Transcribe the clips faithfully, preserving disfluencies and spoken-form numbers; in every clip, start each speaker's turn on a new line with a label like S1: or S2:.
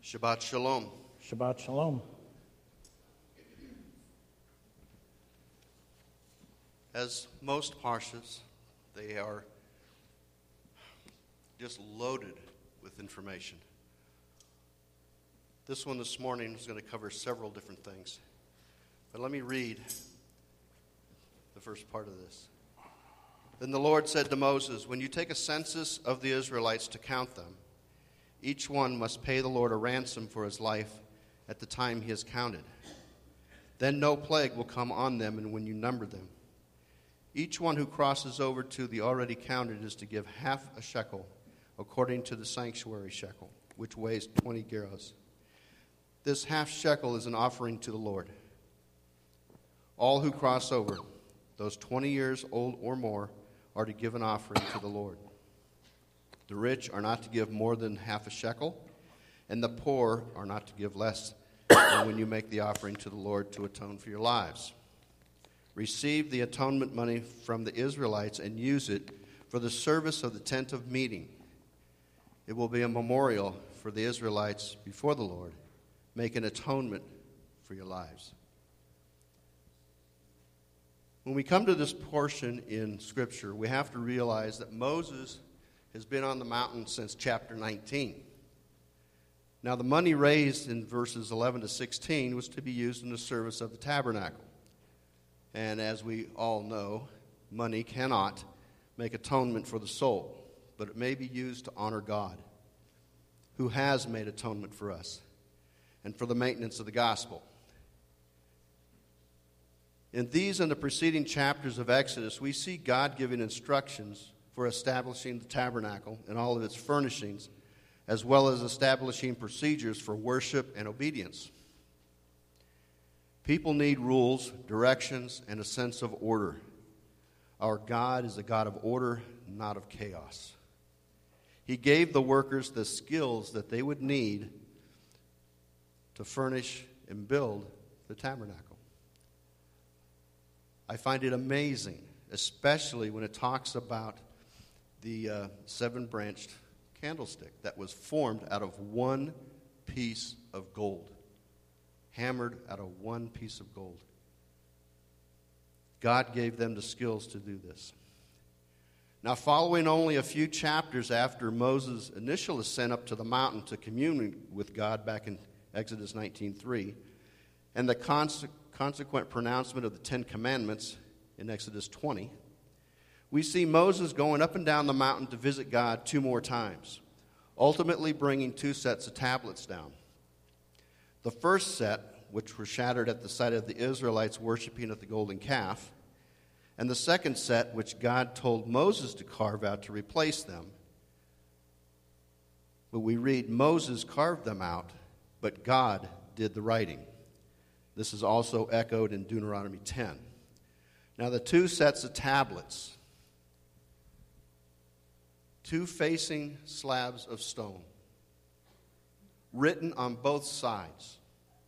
S1: Shabbat Shalom.
S2: Shabbat Shalom.
S1: As most parshas, they are just loaded with information. This one this morning is going to cover several different things. But let me read the first part of this. Then the Lord said to Moses, "When you take a census of the Israelites to count them, each one must pay the Lord a ransom for his life at the time he is counted. Then no plague will come on them and when you number them. Each one who crosses over to the already counted is to give half a shekel, according to the sanctuary shekel, which weighs twenty gerahs. This half shekel is an offering to the Lord. All who cross over, those twenty years old or more, are to give an offering to the Lord. The rich are not to give more than half a shekel, and the poor are not to give less than when you make the offering to the Lord to atone for your lives. Receive the atonement money from the Israelites and use it for the service of the tent of meeting. It will be a memorial for the Israelites before the Lord. Make an atonement for your lives." When we come to this portion in Scripture, we have to realize that Moses has been on the mountain since chapter nineteen. Now, the money raised in verses eleven to sixteen was to be used in the service of the tabernacle. And as we all know, money cannot make atonement for the soul, but it may be used to honor God, who has made atonement for us, and for the maintenance of the gospel. In these and the preceding chapters of Exodus, we see God giving instructions for establishing the tabernacle and all of its furnishings, as well as establishing procedures for worship and obedience. People need rules, directions, and a sense of order. Our God is a God of order, not of chaos. He gave the workers the skills that they would need to furnish and build the tabernacle. I find it amazing, especially when it talks about the uh, seven-branched candlestick that was formed out of one piece of gold, hammered out of one piece of gold. God gave them the skills to do this. Now, following only a few chapters after Moses' initial ascent up to the mountain to commune with God back in Exodus nineteen three, and the conse- consequent pronouncement of the Ten Commandments in Exodus twenty, we see Moses going up and down the mountain to visit God two more times, ultimately bringing two sets of tablets down. The first set, which were shattered at the sight of the Israelites worshiping at the golden calf, and the second set, which God told Moses to carve out to replace them. But we read, Moses carved them out, but God did the writing. This is also echoed in Deuteronomy ten. Now, the two sets of tablets, two facing slabs of stone, written on both sides.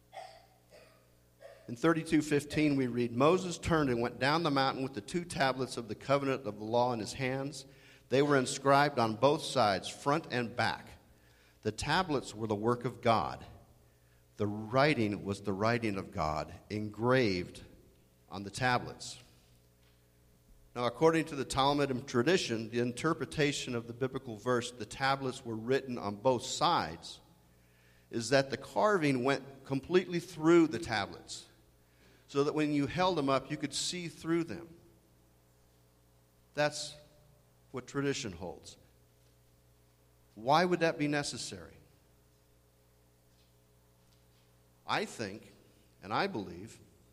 S1: In thirty-two fifteen, we read, Moses turned and went down the mountain with the two tablets of the covenant of the law in his hands. They were inscribed on both sides, front and back. The tablets were the work of God. The writing was the writing of God, engraved on the tablets. Now, according to the Talmudic tradition, the interpretation of the biblical verse, the tablets were written on both sides, is that the carving went completely through the tablets, so that when you held them up, you could see through them. That's what tradition holds. Why would that be necessary? I think, and I believe,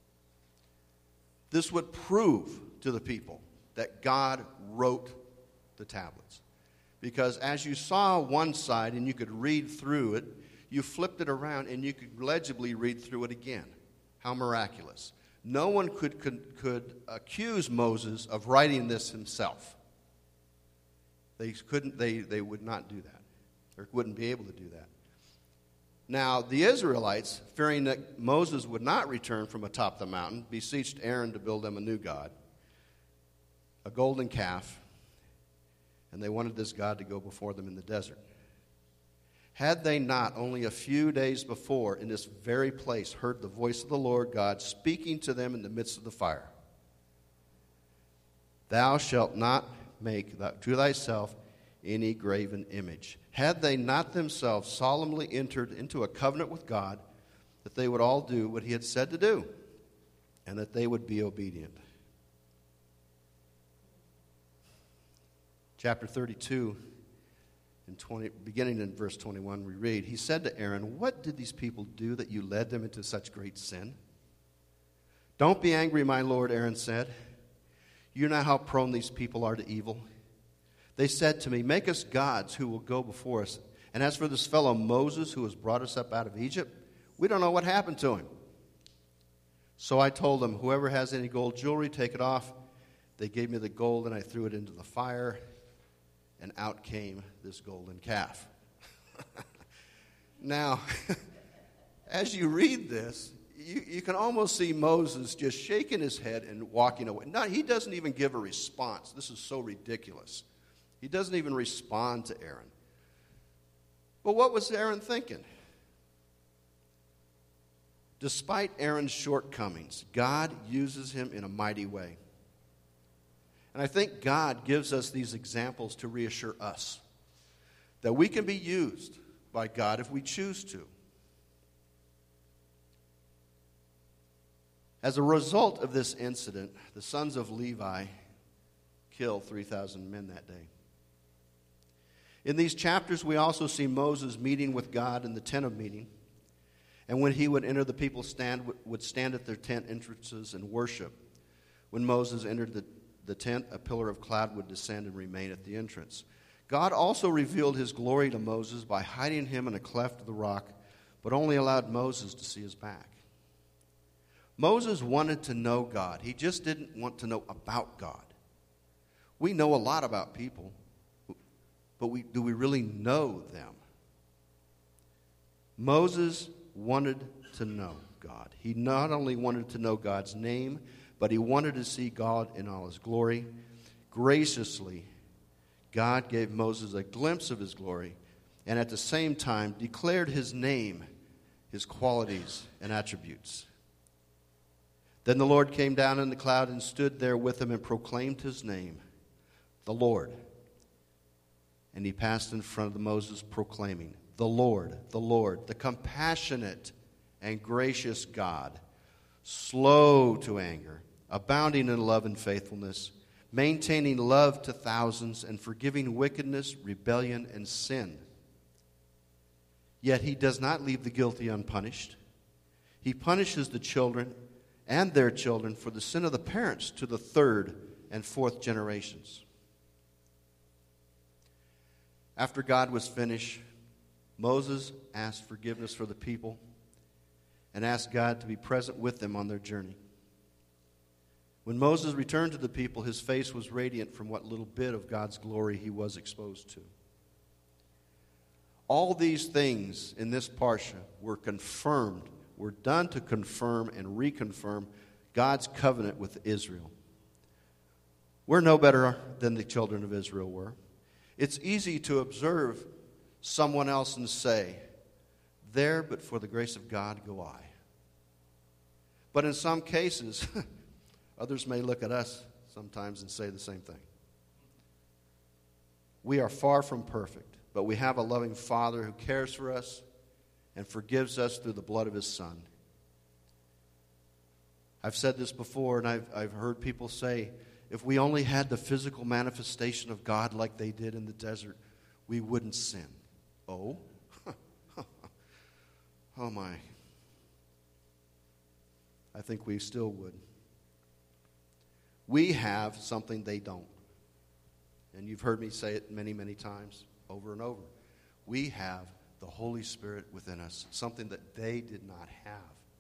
S1: this would prove to the people that God wrote the tablets. Because as you saw one side and you could read through it, you flipped it around and you could legibly read through it again. How miraculous. No one could, could, could accuse Moses of writing this himself. They couldn't, they, they would not do that, or wouldn't be able to do that. Now, the Israelites, fearing that Moses would not return from atop the mountain, beseeched Aaron to build them a new god, a golden calf, and they wanted this god to go before them in the desert. Had they not only a few days before in this very place heard the voice of the Lord God speaking to them in the midst of the fire? Thou shalt not make to thyself any graven image. Had they not themselves solemnly entered into a covenant with God that they would all do what he had said to do, and that they would be obedient. Chapter thirty-two, in twenty, beginning in verse twenty-one, we read, he said to Aaron, what did these people do that you led them into such great sin? Don't be angry, my lord, Aaron said. You know how prone these people are to evil. They said to me, make us gods who will go before us. And as for this fellow Moses who has brought us up out of Egypt, we don't know what happened to him. So I told them, whoever has any gold jewelry, take it off. They gave me the gold, and I threw it into the fire, and out came this golden calf. Now, as you read this, you, you can almost see Moses just shaking his head and walking away. No, he doesn't even give a response. This is so ridiculous. He doesn't even respond to Aaron. But what was Aaron thinking? Despite Aaron's shortcomings, God uses him in a mighty way. And I think God gives us these examples to reassure us that we can be used by God if we choose to. As a result of this incident, the sons of Levi killed three thousand men that day. In these chapters, we also see Moses meeting with God in the tent of meeting. And when he would enter, the people stand, would stand at their tent entrances and worship. When Moses entered the, the tent, a pillar of cloud would descend and remain at the entrance. God also revealed his glory to Moses by hiding him in a cleft of the rock, but only allowed Moses to see his back. Moses wanted to know God. He just didn't want to know about God. We know a lot about people, but we, do we really know them? Moses wanted to know God. He not only wanted to know God's name, but he wanted to see God in all his glory. Graciously, God gave Moses a glimpse of his glory, and at the same time declared his name, his qualities, and attributes. Then the Lord came down in the cloud and stood there with him and proclaimed his name, the Lord. And he passed in front of Moses proclaiming, the Lord, the Lord, the compassionate and gracious God, slow to anger, abounding in love and faithfulness, maintaining love to thousands, and forgiving wickedness, rebellion, and sin. Yet he does not leave the guilty unpunished. He punishes the children and their children for the sin of the parents to the third and fourth generations. After God was finished, Moses asked forgiveness for the people and asked God to be present with them on their journey. When Moses returned to the people, his face was radiant from what little bit of God's glory he was exposed to. All these things in this parsha were confirmed, were done to confirm and reconfirm God's covenant with Israel. We're no better than the children of Israel were. It's easy to observe someone else and say, there, but for the grace of God, go I. But in some cases, others may look at us sometimes and say the same thing. We are far from perfect, but we have a loving Father who cares for us and forgives us through the blood of his Son. I've said this before, and I've, I've heard people say, if we only had the physical manifestation of God like they did in the desert, we wouldn't sin. Oh? Oh my. I think we still would. We have something they don't. And you've heard me say it many, many times, over and over. We have the Holy Spirit within us, something that they did not have.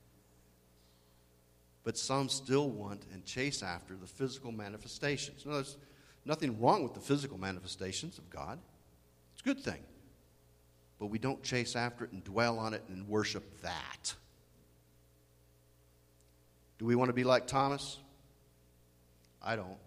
S1: But some still want and chase after the physical manifestations. No, there's nothing wrong with the physical manifestations of God. It's a good thing. But we don't chase after it and dwell on it and worship that. Do we want to be like Thomas? I don't.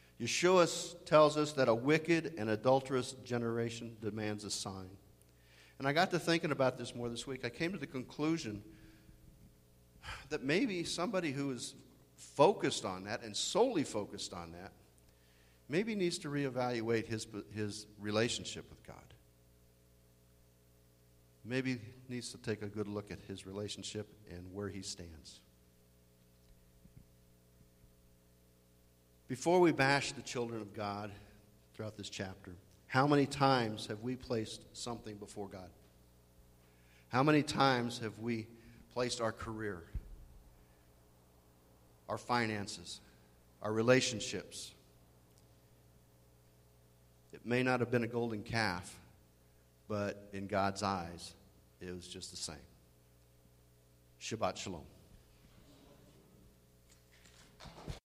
S1: Yeshua tells us that a wicked and adulterous generation demands a sign. And I got to thinking about this more this week. I came to the conclusion that maybe somebody who is focused on that and solely focused on that maybe needs to reevaluate his, his relationship with God. Maybe needs to take a good look at his relationship and where he stands. Before we bash the children of God throughout this chapter, how many times have we placed something before God? How many times have we placed our career, our finances, our relationships? It may not have been a golden calf, but in God's eyes, it was just the same. Shabbat Shalom.